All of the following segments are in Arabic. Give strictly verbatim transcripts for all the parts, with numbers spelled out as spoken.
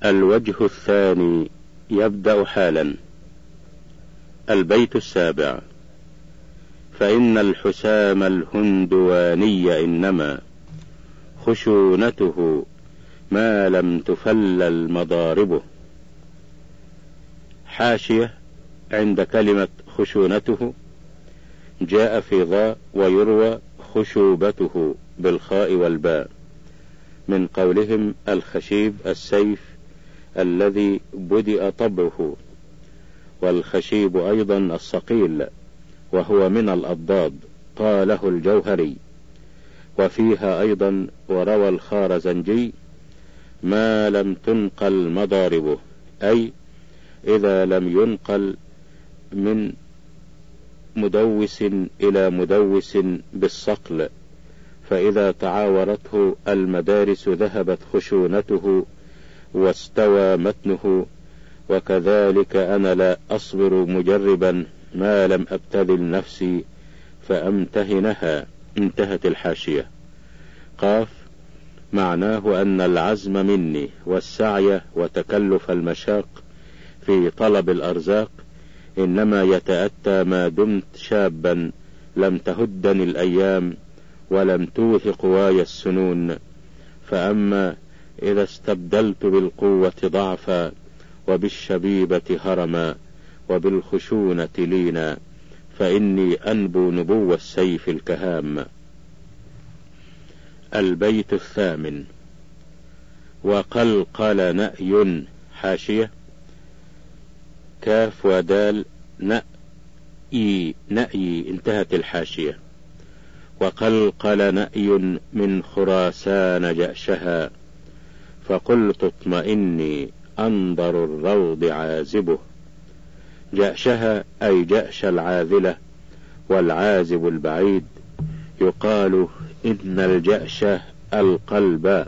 الوجه الثاني يبدأ حالا. البيت السابع: فإن الحسام الهندواني إنما خشونته ما لم تفلل مضاربه. حاشية: عند كلمة خشونته جاء في ضاء ويروى خشوبته بالخاء والباء، من قولهم الخشيب السيف الذي بدأ طبعه، والخشيب أيضا الصقيل وهو من الأضداد، قاله الجوهري. وفيها أيضا وروى الخارزنجي ما لم تنقل مضاربه، أي إذا لم ينقل من مدوس إلى مدوس بالصقل، فإذا تعاورته المدارس ذهبت خشونته واستوى متنه. وكذلك أنا لا أصبر مجربا ما لم أبتذل نفسي فأمتهنها. انتهت الحاشية. قاف: معناه أن العزم مني والسعي وتكلف المشاق في طلب الأرزاق إنما يتأتى ما دمت شابا لم تهدني الأيام ولم توث قواي السنون. فأما إذا استبدلت بالقوة ضعفا وبالشبيبة هرما وبالخشونة لينا فإني أنبو نبو السيف الكهام. البيت الثامن: وقلقل نأي. حاشية: كاف ودال نأي نأي. انتهت الحاشية. وقلقل نأي من خراسان جأشها فقلت اطمئني أنظر الروض عازبه. جأشها أي جأش العاذلة، والعازب البعيد. يقال إن الجأش القلب،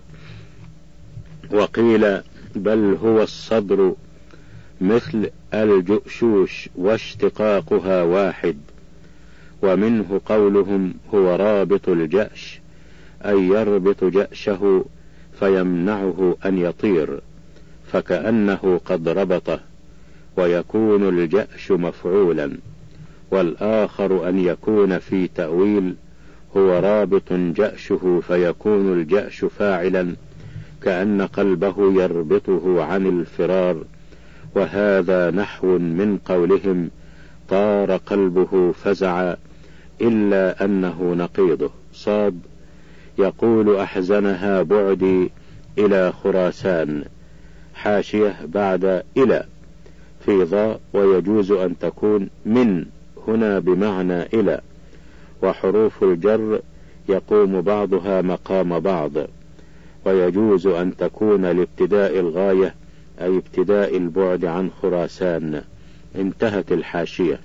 وقيل بل هو الصدر مثل الجؤشوش واشتقاقها واحد. ومنه قولهم هو رابط الجأش، أي يربط جأشه فيمنعه أن يطير، فكأنه قد ربطه. ويكون الجأش مفعولا. والآخر أن يكون في تأويل هو رابط جأشه فيكون الجأش فاعلا، كأن قلبه يربطه عن الفرار. وهذا نحو من قولهم طار قلبه فزع، إلا أنه نقيضه. صاد: يقول أحزنها بعدي إلى خراسان. حاشية: بعد إلى في ضاء، ويجوز أن تكون من هنا بمعنى إلى. وحروف الجر يقوم بعضها مقام بعض، ويجوز أن تكون لابتداء الغاية، أي ابتداء البعد عن خراسان. انتهت الحاشية.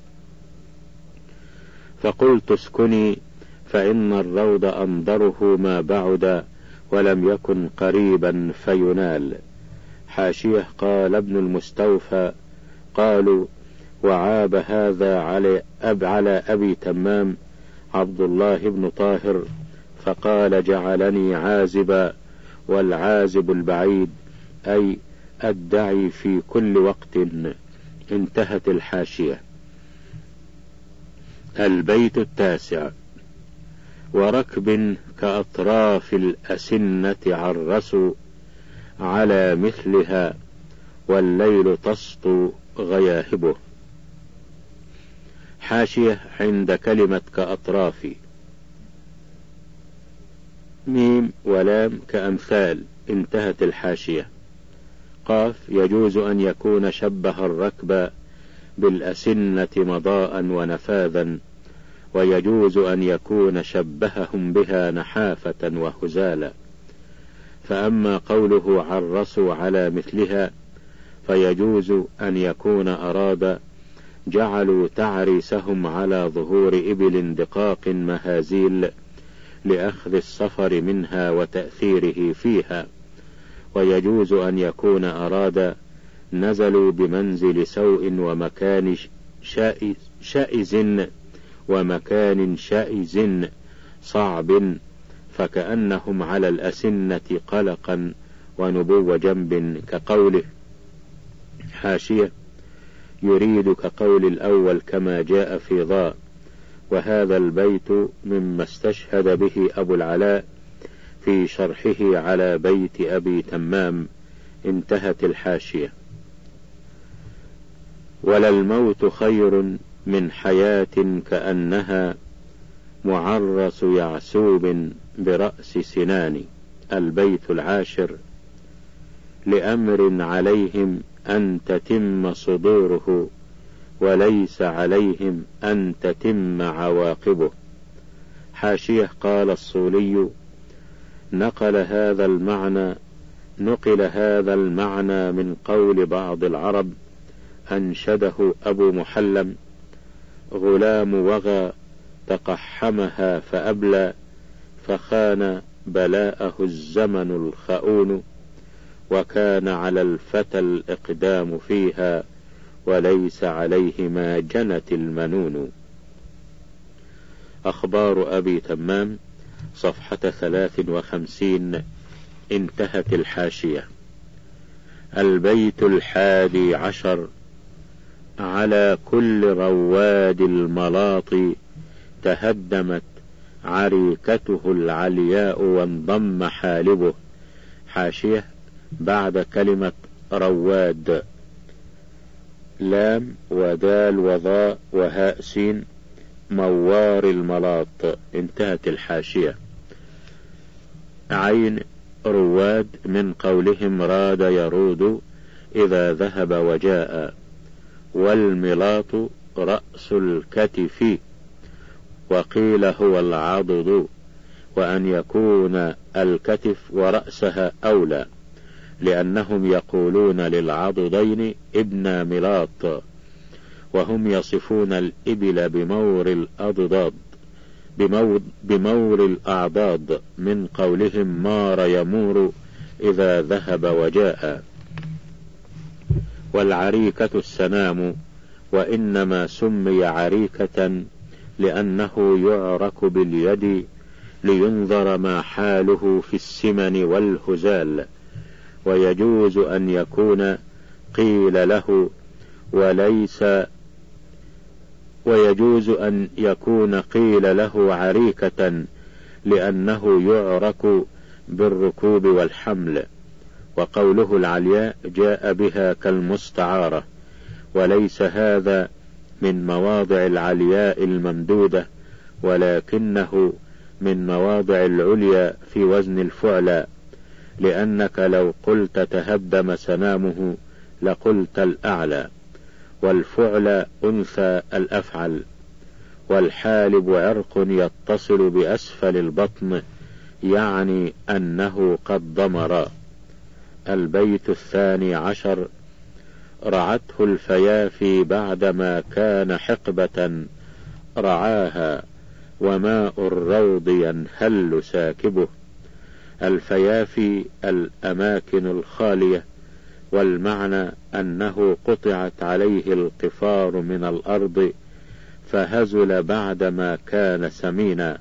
فقلت اسكني فإن الروض أنظره ما بعد ولم يكن قريبا فينال. حاشية: قال ابن المستوفى قالوا وعاب هذا على أب على أبي تمام عبد الله بن طاهر فقال جعلني عازبا، والعازب البعيد أي أدعي في كل وقت. انتهت الحاشية. البيت التاسع: وركب كأطراف الأسنة عرسوا على مثلها والليل تسطو غياهبه. حاشية: عند كلمة كأطراف ميم ولام كأمثال. انتهت الحاشية. قاف: يجوز أن يكون شبه الركب بالأسنة مضاء ونفاذا، ويجوز أن يكون شبههم بها نحافة وهزالا. فأما قوله عرسوا على مثلها فيجوز أن يكون أراد جعلوا تعريسهم على ظهور إبل دقاق مهازيل لأخذ الصفر منها وتأثيره فيها. ويجوز أن يكون أراد نزلوا بمنزل سوء ومكان شائز ومكان شائز صعب، فكأنهم على الأسنة قلقا ونبو جنب كقوله. حاشية: يريد كقول الأول كما جاء في ضاء، وهذا البيت مما استشهد به أبو العلاء في شرحه على بيت أبي تمام. انتهت الحاشية. وللموت خير من حياة كأنها معرس يعسوب برأس سنان. البيت العاشر: لأمر عليهم أن تتم صدوره وليس عليهم أن تتم عواقبه. حاشية: قال الصولي: نقل هذا المعنى نقل هذا المعنى من قول بعض العرب أنشده أبو محلم: غلام وغى تقحمها فأبلى، فخان بلاءه الزمن الخؤون، وكان على الفتى الإقدام فيها وليس عليه ما جنت المنون. أخبار أبي تمام، صفحة ثلاث وخمسين. انتهت الحاشية. البيت الحادي عشر: على كل رواد الملاط تهدمت عريكته العلياء وانضم حالبه. حاشية: بعد كلمة رواد لام ودال وضاء وهاء سين موار الملاط. انتهت الحاشية. عين رواد من قولهم راد يرود إذا ذهب وجاء، والملاط رأس الكتف، وقيل هو العضد، وأن يكون الكتف ورأسها أولى، لأنهم يقولون للعضدين ابن ملاط، وهم يصفون الإبل بمور الأضداد بمور, بمور الأعضاد من قولهم مار يمور إذا ذهب وجاء. والعريكة السنام، وإنما سمي عريكة لأنه يعرك باليد لينظر ما حاله في السمن والهزال، ويجوز أن يكون قيل له وليس ويجوز أن يكون قيل له عريكة لأنه يعرك بالركوب والحمل. وقوله العلياء جاء بها كالمستعارة، وليس هذا من مواضع العلياء الممدودة، ولكنه من مواضع العليا في وزن الفعلى، لأنك لو قلت تهدم سنامه لقلت الأعلى، والفعل أنثى الأفعل. والحالب عرق يتصل بأسفل البطن، يعني أنه قد ضمر. البيت الثاني عشر: رعته الفيافي بعدما كان حقبة رعاها، وماء الروض ينهل ساكبه. الفيافي الأماكن الخالية، والمعنى أنه قطعت عليه القفار من الأرض فهزل بعدما كان سمينا،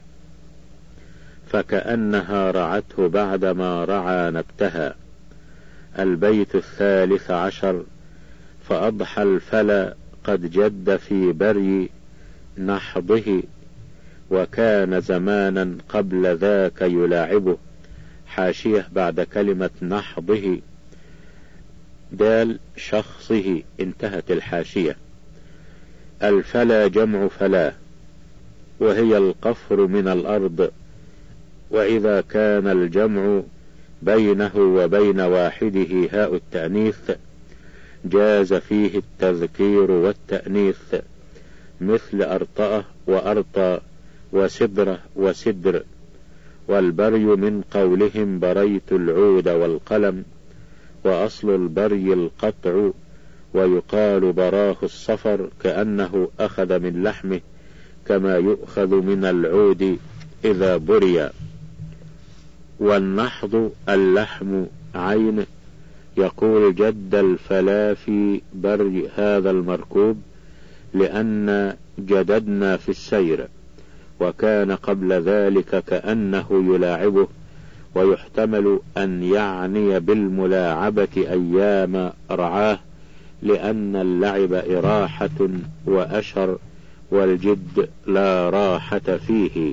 فكأنها رعته بعدما رعى نبتها. البيت الثالث عشر: فأضحى الفلا قد جد في بري نحضه، وكان زمانا قبل ذاك يلاعبه. حاشية: بعد كلمة نحضه دال شخصه. انتهت الحاشية. الفلا جمع فلا، وهي القفر من الأرض، وإذا كان الجمع بينه وبين واحده هاء التأنيث جاز فيه التذكير والتأنيث، مثل أرطأة وأرطى وسدرة وسدر. والبري من قولهم بريت العود والقلم، وأصل البري القطع، ويقال براه الصفر كأنه أخذ من لحمه كما يؤخذ من العود إذا بري. والنحض اللحم عين، يقول جد الفلا في بري هذا المركوب لأن جددنا في السير، وكان قبل ذلك كأنه يلاعبه، ويحتمل أن يعني بالملاعبة أيام رعاه، لأن اللعب إراحة وأشر، والجد لا راحة فيه.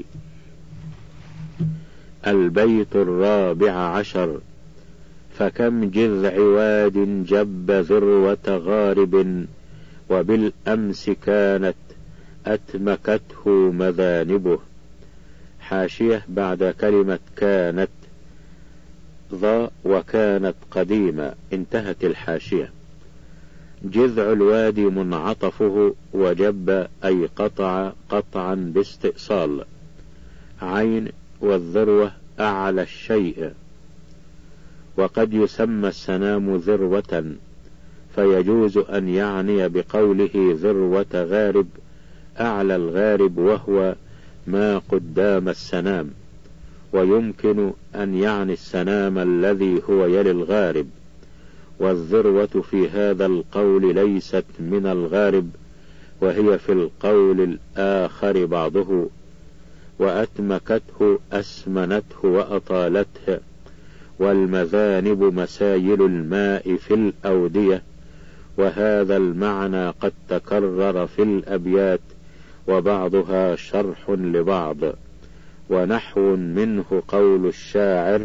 البيت الرابع عشر: فكم جذع واد جب ذروة غارب، وبالأمس كانت أتمكته مذانبه. حاشية بعد كلمة كانت ضاء وكانت قديمة، انتهت الحاشية. جذع الوادي منعطفه، وجب أي قطع قطعا باستئصال. عين والذروة أعلى الشيء. وقد يسمى السنام ذروة، فيجوز أن يعني بقوله ذروة غارب أعلى الغارب، وهو ما قدام السنام، ويمكن أن يعني السنام الذي هو يلي الغارب. والذروة في هذا القول ليست من الغارب، وهي في القول الآخر بعضه. وأتمكته أسمنته وأطالته. والمذانب مسايل الماء في الأودية، وهذا المعنى قد تكرر في الأبيات، وبعضها شرح لبعض. ونحو منه قول الشاعر: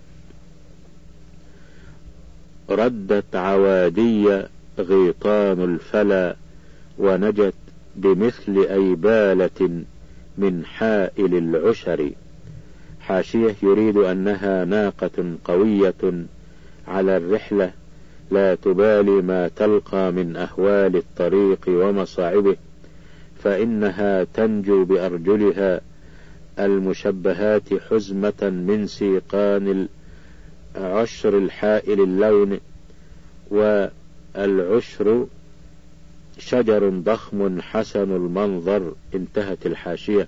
ردت عوادي غيطان الفلا، ونجت بمثل أيبالة من حائل العشر. حاشية: يريد أنها ناقة قوية على الرحلة، لا تبالي ما تلقى من أهوال الطريق ومصاعبه، فإنها تنجو بأرجلها المشبهات حزمة من سيقان العشر الحائل اللون. والعشر شجر ضخم حسن المنظر، انتهت الحاشية.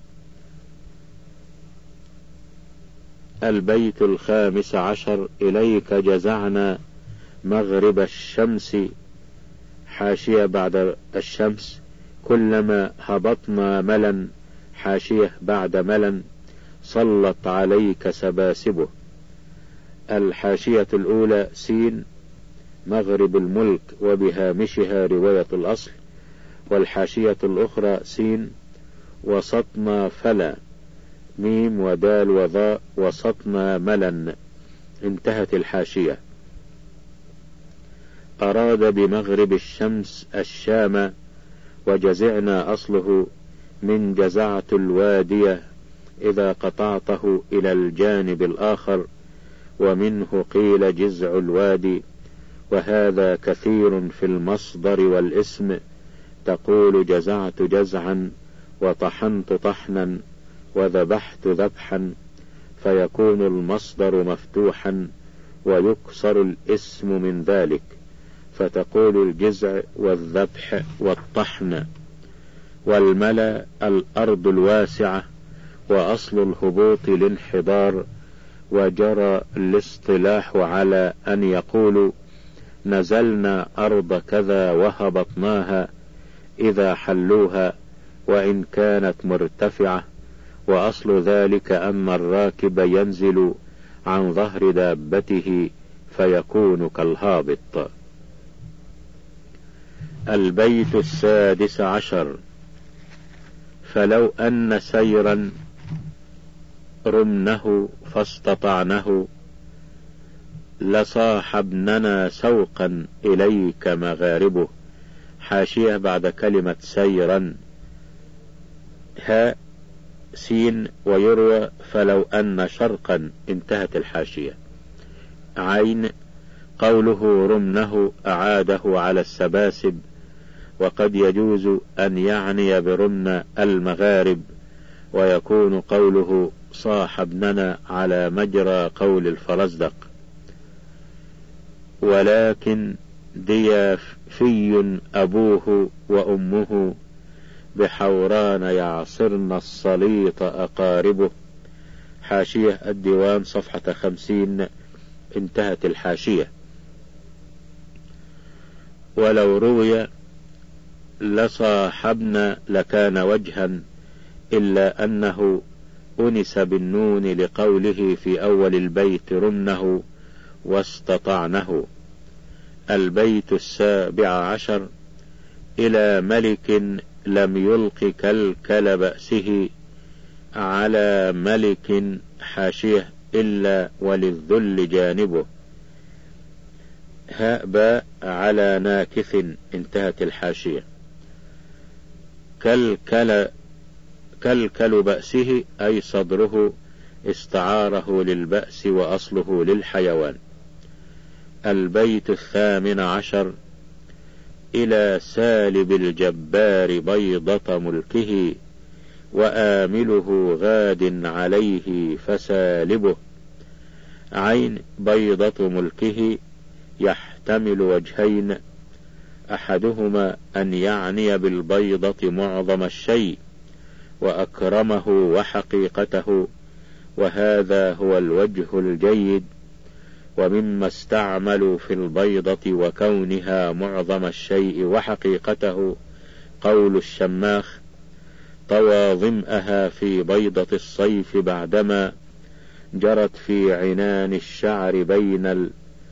البيت الخامس عشر: إليك جزعنا مغرب الشمس. حاشية بعد الشمس: كلما هبطنا ملا. حاشية بعد ملا: صلت عليك سباسبه. الحاشية الأولى سين مغرب الملك، وبهامشها رواية الأصل. والحاشية الأخرى سين وسطنا فلا، ميم ودال وضاء، وسطنا ملا، انتهت الحاشية. أراد بمغرب الشمس الشام، وجزعنا أصله من جزعت الوادية إذا قطعته إلى الجانب الآخر، ومنه قيل جزع الوادي، وهذا كثير في المصدر والاسم. تقول جزعت جزعا، وطحنت طحنا، وذبحت ذبحا، فيكون المصدر مفتوحا ويكسر الاسم من ذلك، فتقول الجزع والذبح والطحن. والملا الأرض الواسعة، وأصل الهبوط الانحدار، وجرى الاصطلاح على أن يقولوا نزلنا أرض كذا وهبطناها إذا حلوها، وإن كانت مرتفعة. وأصل ذلك أن الراكب ينزل عن ظهر دابته فيكون كالهابط. البيت السادس عشر: فلو أن سيرا رمنه فاستطعنه، لصاحبننا سوقا إليك مغاربه. حاشية بعد كلمة سيرا هاء سين، ويروى فلو أن شرقا، انتهت الحاشية. عين قوله رمنه أعاده على السباسب، وقد يجوز أن يعني برمن المغارب، ويكون قوله صاحبننا على مجرى قول الفرزدق. ولكن ديافي أبوه وأمه، بحوران يعصرن الصليط أقاربه. حاشية الديوان صفحة خمسين، انتهت الحاشية. ولو روي لصاحبنا لكان وجها، إلا أنه أنس بالنون لقوله في أول البيت رمنه واستطعنه. البيت السابع عشر: إلى ملك لم يلق كلكل بأسه على ملك حاشيه إلا وللذل جانبه. هاء باء على ناكث. انتهت الحاشية. كلكل كلكل بأسه أي صدره استعاره للبأس وأصله للحيوان. البيت الثامن عشر: إلى سالب الجبار بيضة ملكه وآمله غاد عليه فسالبه. عين بيضة ملكه يحتمل وجهين: أحدهما أن يعني بالبيضة معظم الشيء وأكرمه وحقيقته، وهذا هو الوجه الجيد. ومما استعملوا في البيضة وكونها معظم الشيء وحقيقته قول الشماخ: طوى ظمأها في بيضة الصيف بعدما جرت في عنان الشعر بين ال...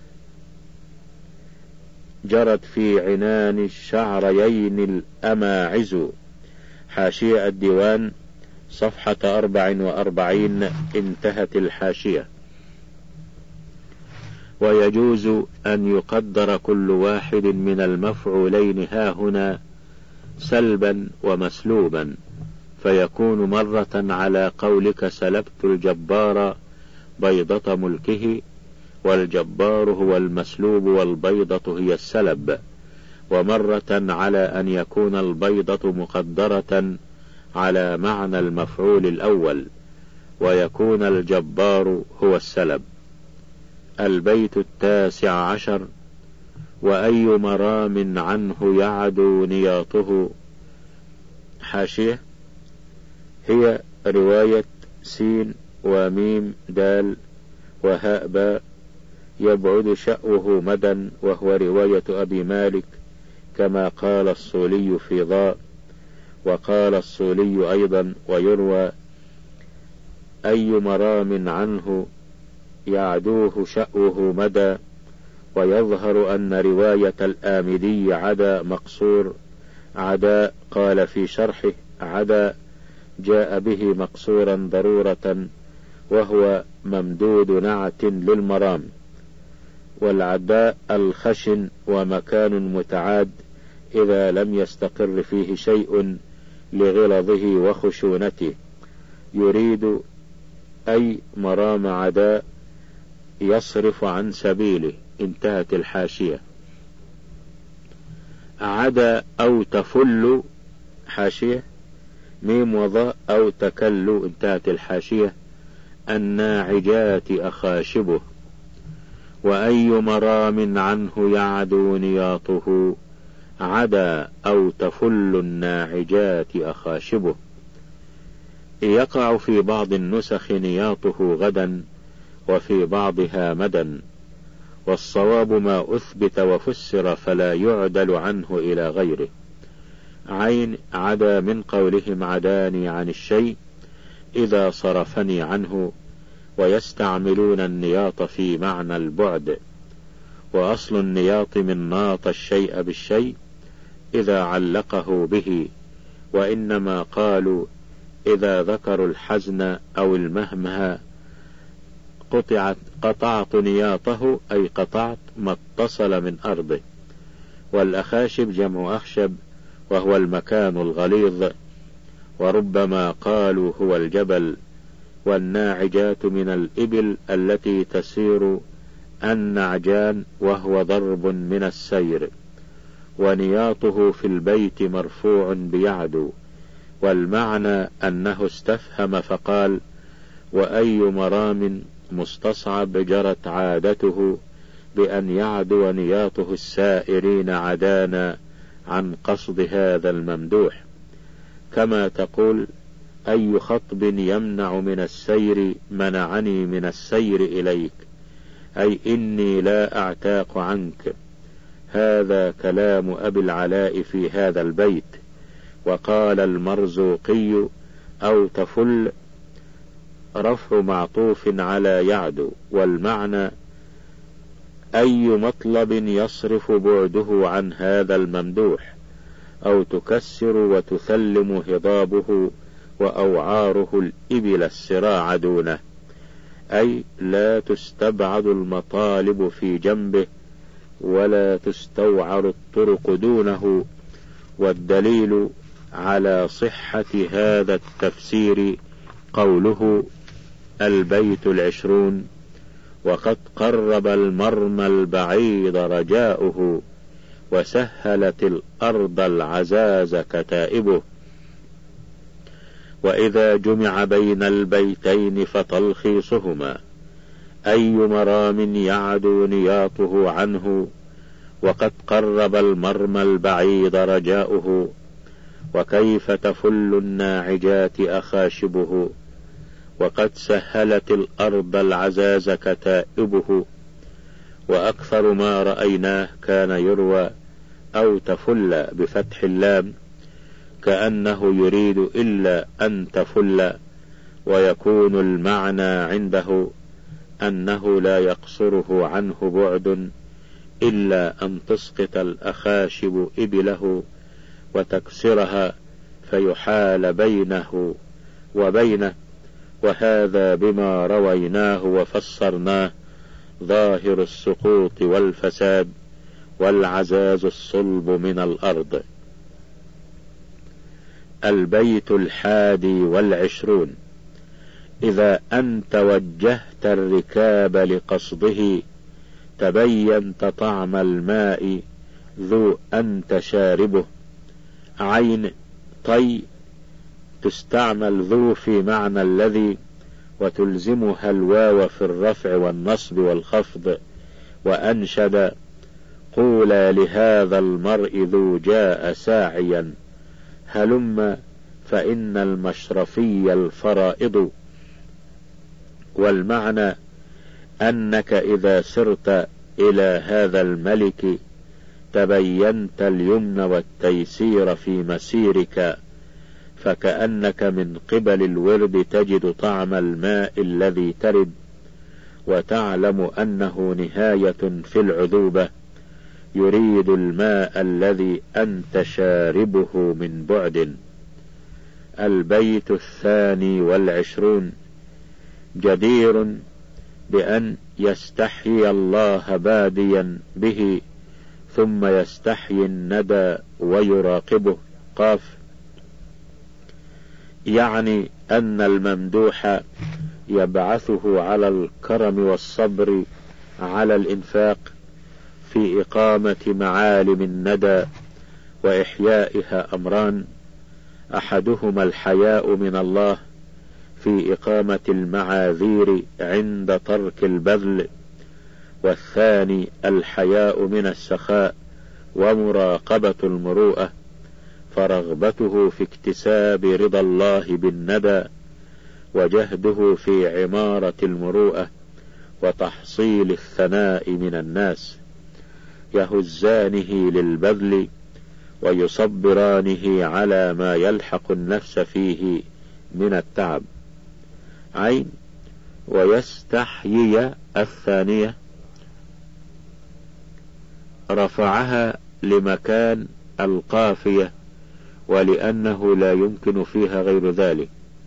جرت في عنان الشعريين الأماعز. حاشية الديوان صفحة أربع وأربعين. انتهت الحاشية. ويجوز أن يقدر كل واحد من المفعولين هاهنا سلبا ومسلوبا، فيكون مرة على قولك سلبت الجبار بيضة ملكه، والجبار هو المسلوب والبيضة هي السلب، ومرة على أن يكون البيضة مقدرة على معنى المفعول الأول، ويكون الجبار هو السلب. البيت التاسع عشر: وأي مرام عنه يعدو نياطه. حاشية: هي رواية سين وميم دال وهاء باء يبعد شأوه مدى، وهو رواية أبي مالك كما قال الصولي في ضاء. وقال الصولي أيضا: ويروى أي مرام عنه يعدوه شأوه مدى. ويظهر أن رواية الآمدي عدا مقصور عدا قال في شرحه عدا جاء به مقصورا ضرورة، وهو ممدود نعت للمرام. والعداء الخشن ومكان متعاد إذا لم يستقر فيه شيء لغلظه وخشونته. يريد أي مرام عداء يصرف عن سبيله. انتهت الحاشية. عدا أو تفل. حاشية: ميم وضاء أو تكل. انتهت الحاشية. الناعجات أخاشبه. وأي مرام عنه يعدو نياطه عدا أو تفل الناعجات أخاشبه. يقع في بعض النسخ نياطه غدا وفي بعضها مدا، والصواب ما أثبت وفسر فلا يعدل عنه إلى غيره. عين عدا من قولهم عداني عن الشيء إذا صرفني عنه، ويستعملون النياط في معنى البعد. وأصل النياط من ناط الشيء بالشيء إذا علقه به، وإنما قالوا إذا ذكروا الحزن أو المهمه قطعت قطعت نياطه أي قطعت ما اتصل من أرضه. والأخاشب جمع أخشب وهو المكان الغليظ، وربما قالوا هو الجبل. والناعجات من الإبل التي تسير النعجان وهو ضرب من السير. ونياطه في البيت مرفوع بيعدو، والمعنى أنه استفهم فقال وأي مرام مستصعب جرت عادته بأن يعدو نياطه السائرين عدانا عن قصد هذا الممدوح. كما تقول أي خطب يمنع من السير منعني من السير إليك، أي إني لا أعتاق عنك. هذا كلام أبي العلاء في هذا البيت. وقال المرزوقي أو تفل رفع معطوف على يعدو، والمعنى أي مطلب يصرف بعده عن هذا الممدوح، أو تكسر وتثلم هضابه وأوعاره الإبل السراع دونه، أي لا تستبعد المطالب في جنبه ولا تستوعر الطرق دونه. والدليل على صحة هذا التفسير قوله البيت العشرون: وقد قرب المرمى البعيد رجاؤه، وسهلت الأرض العزاز كتائبه. وإذا جمع بين البيتين فتلخيصهما: أي مرام يعدو نياطه عنه، وقد قرب المرمى البعيد رجاؤه، وكيف تفل الناعجات أخاشبه، وقد سهلت الأرض العزاز كتائبه. وأكثر ما رأيناه كان يروى أو تفل بفتح اللام، كأنه يريد إلا أن تفل، ويكون المعنى عنده أنه لا يقصره عنه بعد إلا أن تسقط الأخاشب إبله وتكسرها فيحال بينه وبينه. وهذا بما رويناه وفسرناه ظاهر السقوط والفساد، والعزاز الصلب من الأرض. البيت الحادي والعشرون: إذا أنت وجهت الركاب لقصده، تبينت طعم الماء ذو أنت شاربه. عين طي تستعمل ذو في معنى الذي، وتلزمها الواو في الرفع والنصب والخفض. وأنشد: قولا لهذا المرء ذو جاء ساعيا، هلم فإن المشرفي الفرائض. والمعنى أنك إذا سرت إلى هذا الملك تبينت اليمن والتيسير في مسيرك، فكأنك من قبل الورد تجد طعم الماء الذي ترد، وتعلم أنه نهاية في العذوبة، يريد الماء الذي أنت شاربه من بعد. البيت الثاني والعشرون: جدير بأن يستحيي الله باديا به، ثم يستحيي الندى ويراقبه. قاف. يعني أن الممدوح يبعثه على الكرم والصبر على الإنفاق في إقامة معالم الندى وإحيائها أمران: أحدهما الحياء من الله في إقامة المعاذير عند ترك البذل، والثاني الحياء من السخاء ومراقبة المروءة، فرغبته في اكتساب رضا الله بالندى، وجهده في عمارة المروءة وتحصيل الثناء من الناس، يهزانه للبذل ويصبرانه على ما يلحق النفس فيه من التعب. عين. ويستحيي الثانية رفعها لمكان القافية، ولأنه لا يمكن فيها غير ذلك.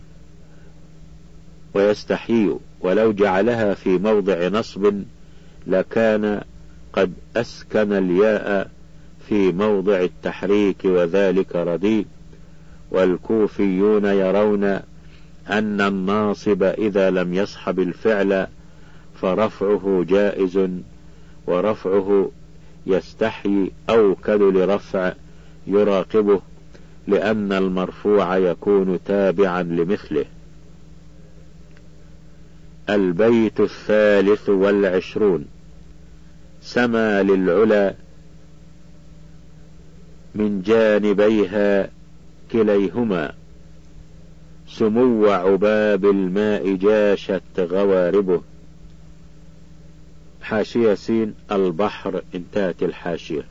ويستحيي ولو جعلها في موضع نصب لكان قد أسكن الياء في موضع التحريك، وذلك رديء. والكوفيون يرون أن الناصب إذا لم يصحب الفعل فرفعه جائز، ورفعه يستحيي أوكد لرفع يراقبه، لأن المرفوع يكون تابعا لمثله. البيت الثالث والعشرون: سما للعلا من جانبيها كليهما، سمو عباب الماء جاشت غواربه. حاشية سين البحر. انتهت الحاشية.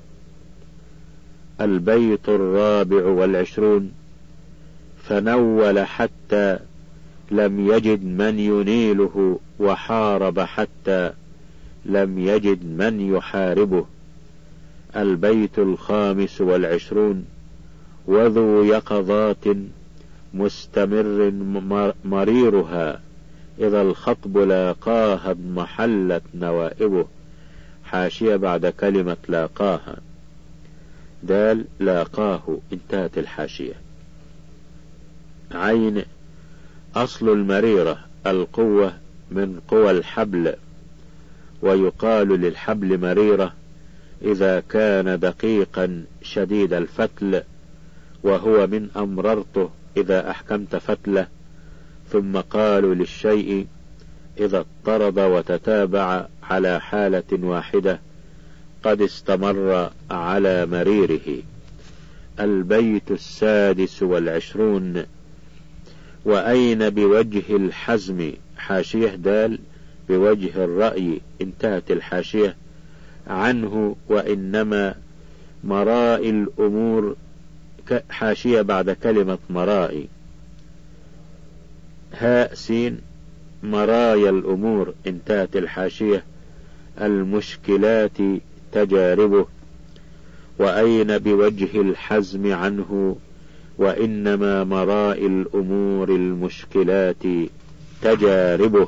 البيت الرابع والعشرون: فنول حتى لم يجد من ينيله، وحارب حتى لم يجد من يحاربه. البيت الخامس والعشرون: وذو يقظات مستمر مريرها، إذا الخطب لاقاها اضمحلت نوائبه. حاشية بعد كلمة لاقاها. دال لاقاه، انتهت الحاشية. عين: أصل المريرة القوة من قوى الحبل، ويقال للحبل مريرة إذا كان دقيقا شديد الفتل، وهو من أمررته إذا أحكمت فتله. ثم قالوا للشيء إذا اضطرد وتتابع على حالة واحدة قد استمر على مريره. البيت السادس والعشرون: وأين بوجه الحزم. حاشية دال بوجه الرأي، انتهت الحاشية. عنه: وإنما مرائي الأمور. حاشية بعد كلمة مرائي. هاء سين: مرايا الأمور، انتهت الحاشية. المشكلات تجاربه. وأين بوجه الحزم. عنه: وإنما مرائي الأمور المشكلات تجاربه.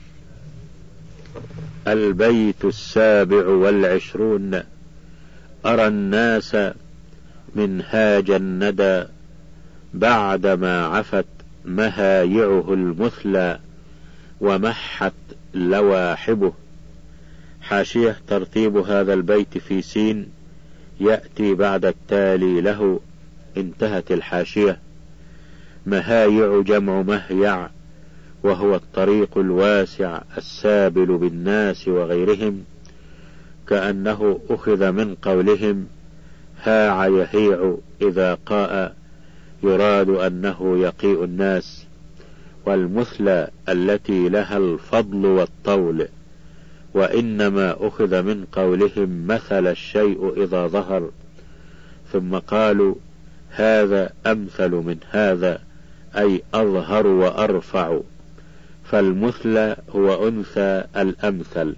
البيت السابع والعشرون: أرى الناس منهاج الندى، بعدما عفت مهايعه المثلى، ومحت لواحبه. حاشية: ترتيب هذا البيت في سين يأتي بعد التالي له، انتهت الحاشية. مهايع جمع مهيع، وهو الطريق الواسع السابل بالناس وغيرهم، كأنه أخذ من قولهم هاع يهيع إذا قاء، يراد أنه يقيء الناس. والمثلى التي لها الفضل والطول، وإنما أخذ من قولهم مثل الشيء إذا ظهر. ثم قالوا هذا أمثل من هذا، أي أظهر وأرفع، فالمثلى هو أنثى الأمثل.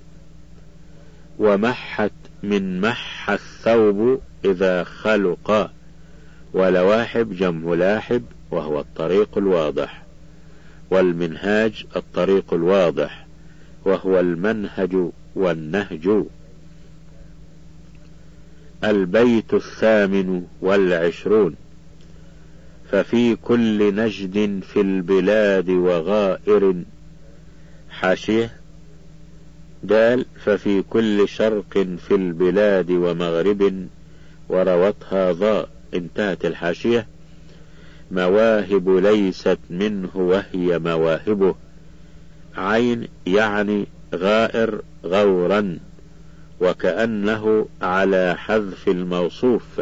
ومحت من مح الثوب إذا خلق، ولواحب جمع لاحب، وهو الطريق الواضح. والمنهاج الطريق الواضح، وهو المنهج والنهج. البيت الثامن والعشرون: ففي كل نجد في البلاد وغائر. حاشية دال ففي كل شرق في البلاد ومغرب، وروتها ضاء، انتهت الحاشية. مواهب ليست منه وهي مواهبه. عين يعني غائر غورا، وكأنه على حذف الموصوف.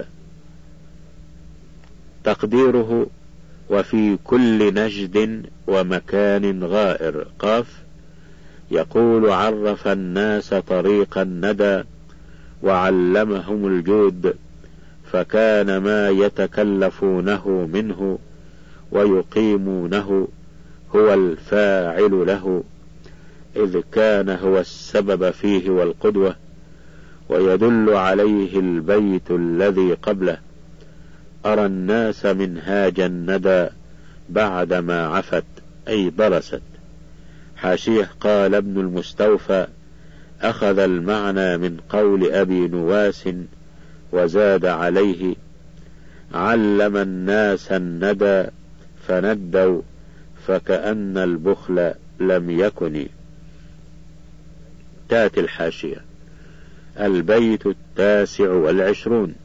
تقديره وفي كل نجد ومكان غائر. قاف. يقول عرف الناس طريق الندى، وعلمهم الجود، فكان ما يتكلفونه منه ويقيمونه هو الفاعل له، إذ كان هو السبب فيه والقدوة. ويدل عليه البيت الذي قبله: أرى الناس منهاج الندى بعدما عفت، أي ضرست. حاشية قال ابن المستوفى: أخذ المعنى من قول أبي نواس، وزاد عليه: علم الناس الندى فندوا، فكأن البخل لم يكن. تأتي الحاشية. البيت التاسع والعشرون: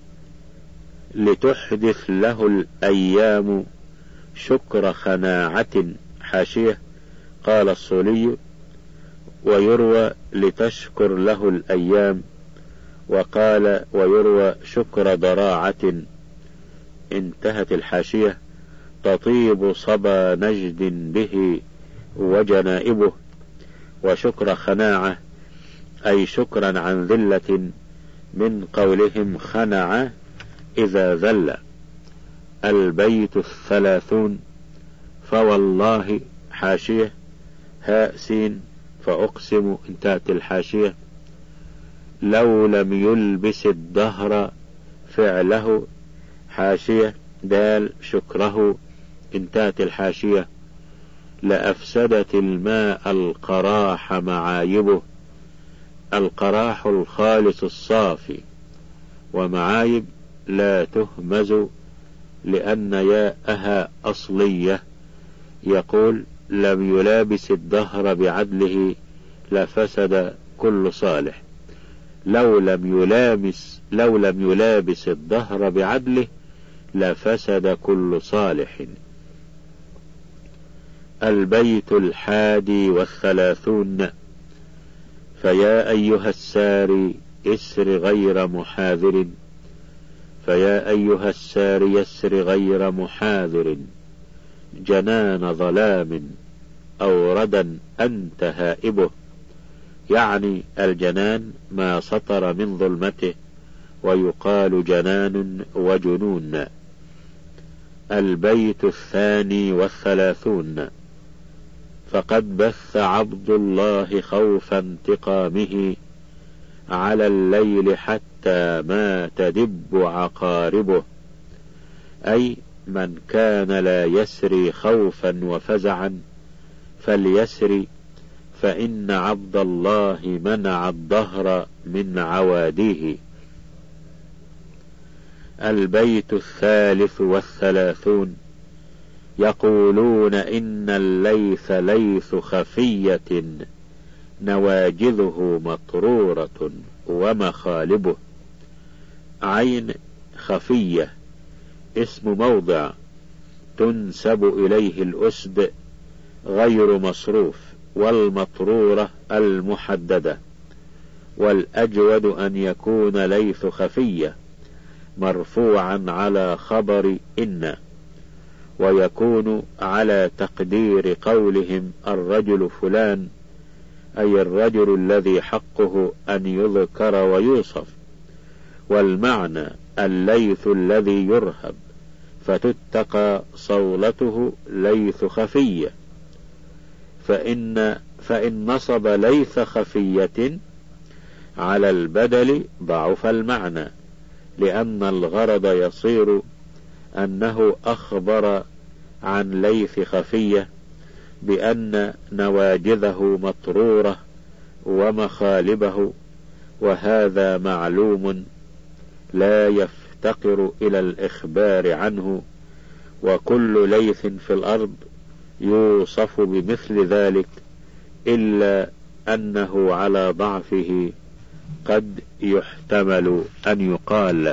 لتحدث له الأيام شكر خناعة. حاشية قال الصولي: ويروى لتشكر له الأيام، وقال ويروى شكر ضراعة، انتهت الحاشية. تطيب صبا نجد به وجنائبه. وشكر خناعة أي شكرا عن ذلة، من قولهم خنع إذا ذل. البيت الثلاثون: فوالله. حاشية هاء سين فأقسم انتهت الحاشية. لو لم يلبس الدهر فعله حاشية دال شكره انتهت الحاشية. لأفسدت الماء القراح معايبه، القراح الخالص الصافي، ومعايب لا تهمز لأن ياءها أصلية. يقول لم يلابس الدهر بعدله لفسد كل صالح. لو لم يلامس لو لم يلابس الدهر بعدله لفسد كل صالح. البيت الحادي والثلاثون. فيا أيها الساري اسر غير محاذر، فيا أيها السار يسر غير محاذر، جنان ظلام أوردا أنت هائبه، يعني الجنان ما سطر من ظلمته، ويقال جنان وجنون. البيت الثاني والثلاثون. فقد بث عبد الله خوف انتقامه على الليل حتى ما تدب عقاربه، أي من كان لا يسري خوفا وفزعا فليسري، فإن عبد الله منع الدهر من عواديه. البيت الثالث والثلاثون. يقولون إن الليث ليث خفية نواجذه مطرورة ومخالبه، عين خفية اسم موضع تنسب إليه الأسد غير مصروف، والمطرورة المحددة، والأجود أن يكون ليث خفية مرفوعا على خبر إن، ويكون على تقدير قولهم الرجل فلان، أي الرجل الذي حقه أن يذكر ويوصف، والمعنى الليث الذي يرهب فتتقى صولته ليث خفية. فإن, فإن نصب ليث خفية على البدل ضعف المعنى، لأن الغرض يصير أنه أخبر عن ليث خفية بأن نواجذه مطرورة ومخالبه، وهذا معلوم لا يفتقر إلى الإخبار عنه، وكل ليث في الأرض يوصف بمثل ذلك، إلا أنه على ضعفه قد يحتمل أن يقال.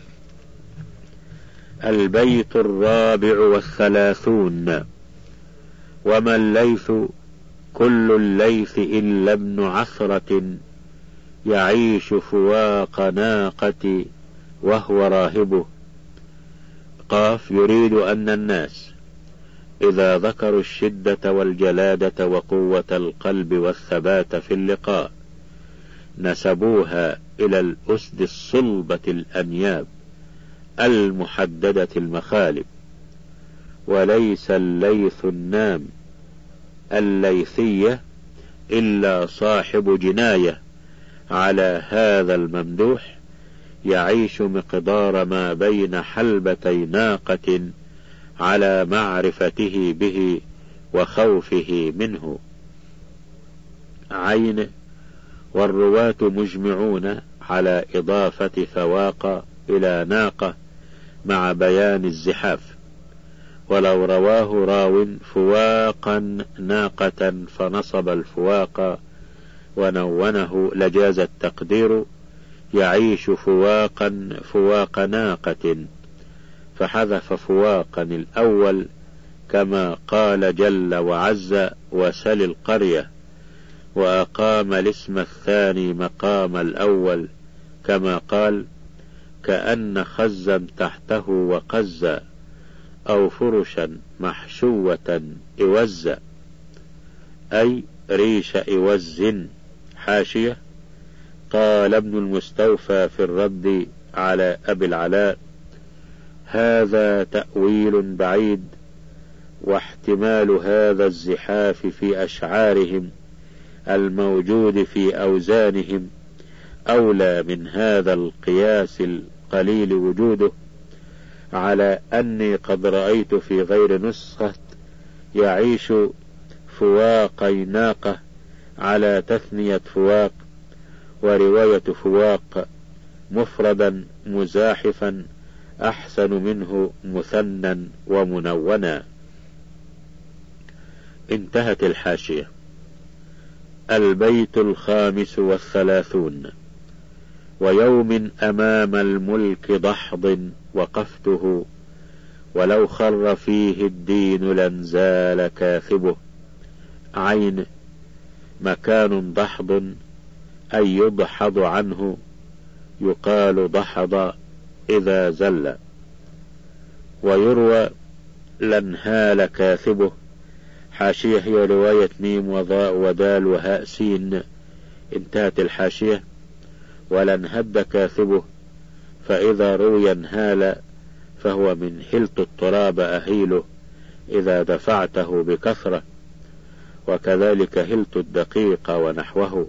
البيت الرابع والثلاثون. وما الليث كل الليث إلا ابن عثرة، يعيش فواق ناقة وهو راهبه. قاف يريد أن الناس إذا ذكروا الشدة والجلادة وقوة القلب والثبات في اللقاء نسبوها إلى الأسد الصلبة الأنياب المحددة المخالب، وليس الليث النام الليثية إلا صاحب جناية على هذا الممدوح، يعيش مقدار ما بين حلبتي ناقة على معرفته به وخوفه منه. عين. والرواة مجمعون على إضافة فواق إلى ناقة مع بيان الزحاف، ولو رواه راو فواقا ناقة فنصب الفواق ونونه لجاز التقدير يعيش فواقا فواق ناقة، فحذف فواقا الأول كما قال جل وعز وسل القرية، وأقام الاسم الثاني مقام الأول كما قال كأن خزا تحته وقزا، أو فرشا محشوة إوزا، أي ريش إوز. حاشية. قال ابن المستوفى في الرد على أبي العلاء: هذا تأويل بعيد، واحتمال هذا الزحاف في أشعارهم الموجود في أوزانهم أولى من هذا القياس القليل وجوده، على أني قد رأيت في غير نسخة يعيش فواقي ناقة على تثنية فواق، ورواية فواق مفردا مزاحفا أحسن منه مثنى ومنونا. انتهت الحاشية. البيت الخامس والثلاثون. ويوم أمام الملك دحض وقفته، ولو خر فيه الدين لانزال كاثبه. عين مكان دحض أي يدحض عنه، يقال دحض إذا زل. ويروى لانهال كاثبه. حاشية هي رواية ميم وضاء ودال وهاء سين. انتهت الحاشية. ولانهد كاثبه، فإذا روي انهال فهو من هلت التراب أهيله إذا دفعته بكثرة، وكذلك هلت الدقيق ونحوه.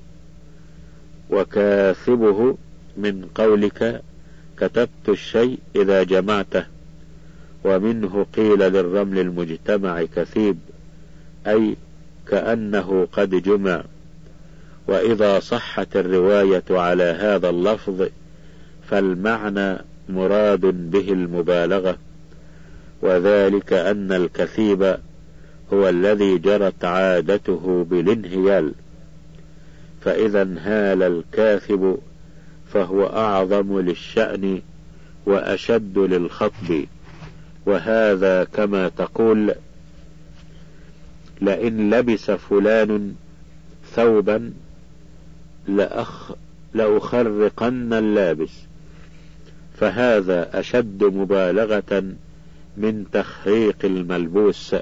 وكاثبه من قولك كتبت الشيء إذا جمعته، ومنه قيل للرمل المجتمع كثيب، أي كأنه قد جمع. وإذا صحت الرواية على هذا اللفظ فالمعنى مراد به المبالغة، وذلك أن الكثيب هو الذي جرت عادته بالانهيال، فإذا انهال الكاثب فهو أعظم للشأن وأشد للخطب. وهذا كما تقول لئن لبس فلان ثوبا لأخ لأخرقن اللابس، فهذا أشد مبالغة من تخريق الملبوس.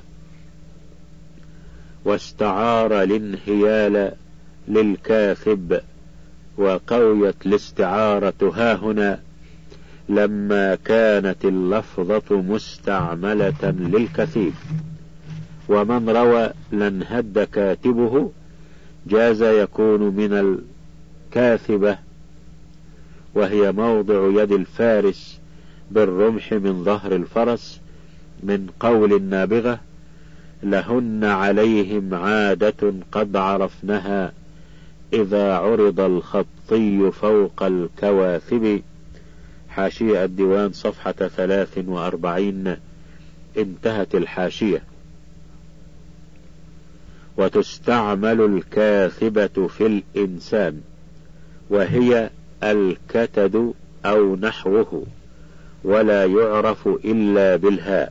واستعار الانهيال للكاثب، وقويت الاستعارة هاهنا لما كانت اللفظة مستعملة للكثيب. ومن روى لانهد كاتبه جاز يكون من الكاثبة، وهي موضع يد الفارس بالرمح من ظهر الفرس، من قول النابغة لهن عليهم عادة قد عرفنها إذا عرض الخطي فوق الكواثب. حاشية الديوان صفحة ثلاث وأربعين. انتهت الحاشية. وتستعمل الكاثبة في الإنسان، وهي الكتد أو نحوه، ولا يعرف إلا بالهاء.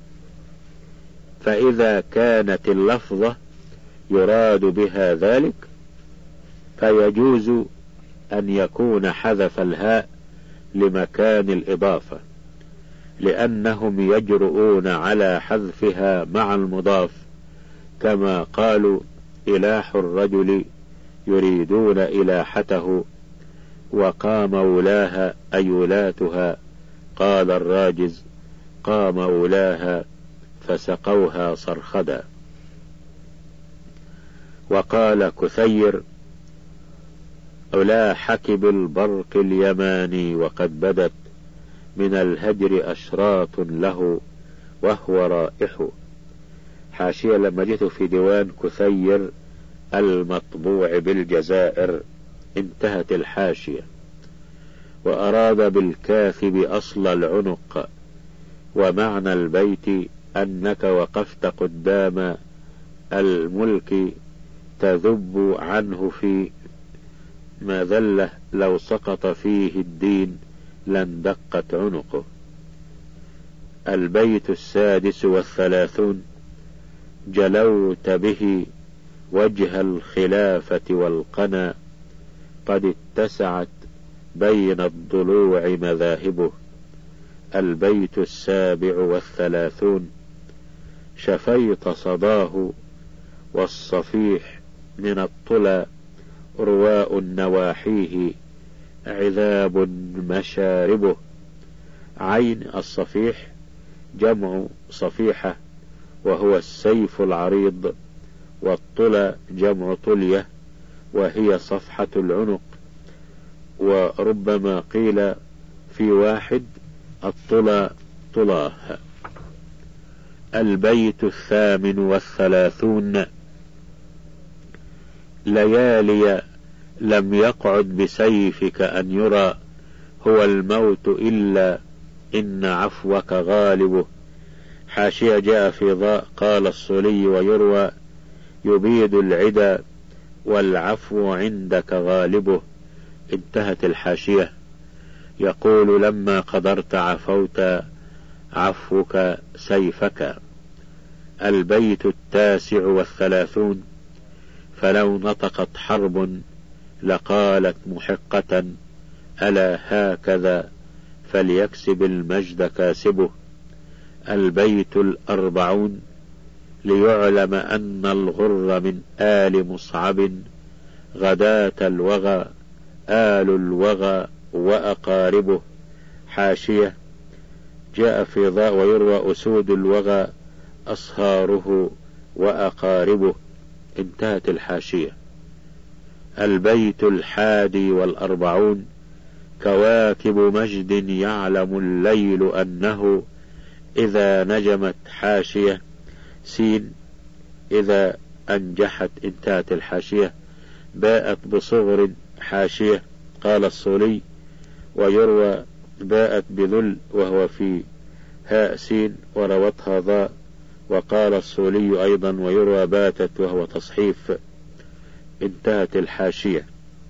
فإذا كانت اللفظة يراد بها ذلك فيجوز أن يكون حذف الهاء لمكان الإضافة، لأنهم يجرؤون على حذفها مع المضاف، كما قالوا إلاح الرجل يريدون إلاحته، وقام ولاها أي ولاتها. قال الراجز قام ولاها فسقوها صرخدا. وقال كثير ألاحك بالبرق اليماني وقد بدت من الهجر أشراط له وهو رائح. حاشية لما جئت في ديوان كثير المطبوع بالجزائر. انتهت الحاشية. وأراد بالكاثب أصل العنق، ومعنى البيت أنك وقفت قدام الملك تذب عنه في مذلة لو سقط فيه الدين لاندقت عنقه. البيت السادس والثلاثون. جلوت به وجه الخلافة والقنا، قد اتسعت بين الضلوع مذاهبه. البيت السابع والثلاثون. شفيت صداه والصفيح من الطلى رواء نواحيه عذاب مشاربه. عين الصفيح جمع صفيحة، وهو السيف العريض، والطلى جمع طلية وهي صفحة العنق، وربما قيل في واحد الطلى طلاه. البيت الثامن والثلاثون. ليالي لم يقعد بسيفك أن يرى، هو الموت إلا إن عفوك غالبه. حاشية جاء في ضاء قال الصلي ويروى يبيد العدا والعفو عندك غالبه. انتهت الحاشية. يقول لما قدرت عفوت عفوك سيفك. البيت التاسع والثلاثون. فلو نطقت حرب لقالت محقة، ألا هكذا فليكسب المجد كاسبه. البيت الأربعون. ليعلم أن الغر من آل مصعب، غداة الوغى آل الوغى وأقاربه. حاشية جاء في ضاء ويروى أسود الوغى أصهاره وأقاربه. انتهت الحاشية. البيت الحادي والأربعون. كواكب مجد يعلم الليل أنه إذا نجمت. حاشية سين إذا أنجحت. انتهت الحاشية. باءت بصغر. حاشية قال الصولي ويروى باءت بذل وهو في هاء سين وروتها ضاء، وقال الصولي أيضا ويروى باتت وهو تصحيف. انتهت الحاشية.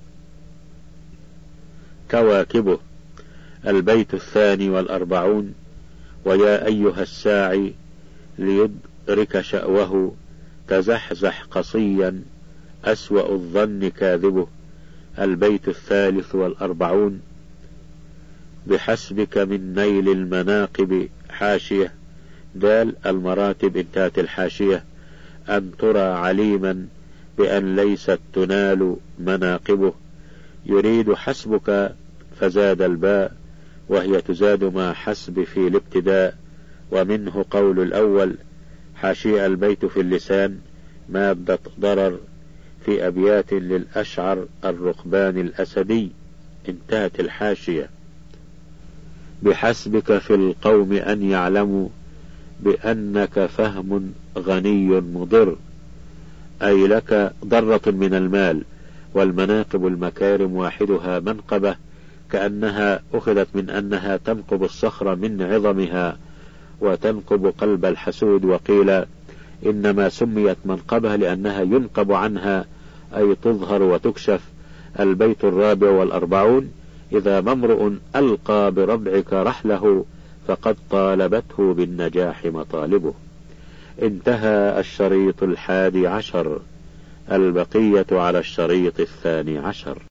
كواكبه. البيت الثاني والأربعون. ويا أيها الساعي ليدرك شأوه، تزحزح قصيا أسوأ الظن كاذبه. البيت الثالث والأربعون. بحسبك من نيل المناقب. حاشية دال المراتب. انتهت الحاشية. أن ترى عليما بأن ليست تنال مناقبه. يريد حسبك فزاد الباء، وهي تزاد مع حسب في الابتداء، ومنه قول الأول. حاشية البيت في اللسان مادة ضرر في أبيات للأشعر الرقبان الأسدي. انتهت الحاشية. بحسبك في القوم أن يعلموا بأنك فهم غني مضر، أي لك ضرة من المال. والمناقب المكارم واحدها منقبة، كأنها أخذت من أنها تنقب الصخر من عظمها وتنقب قلب الحسود. وقيل إنما سميت منقبة لأنها ينقب عنها، أي تظهر وتكشف. البيت الرابع والأربعون. إذا ممرؤ ألقى بربعك رحله، فقد طالبته بالنجاح مطالبه. انتهى الشريط الحادي عشر. البقية على الشريط الثاني عشر.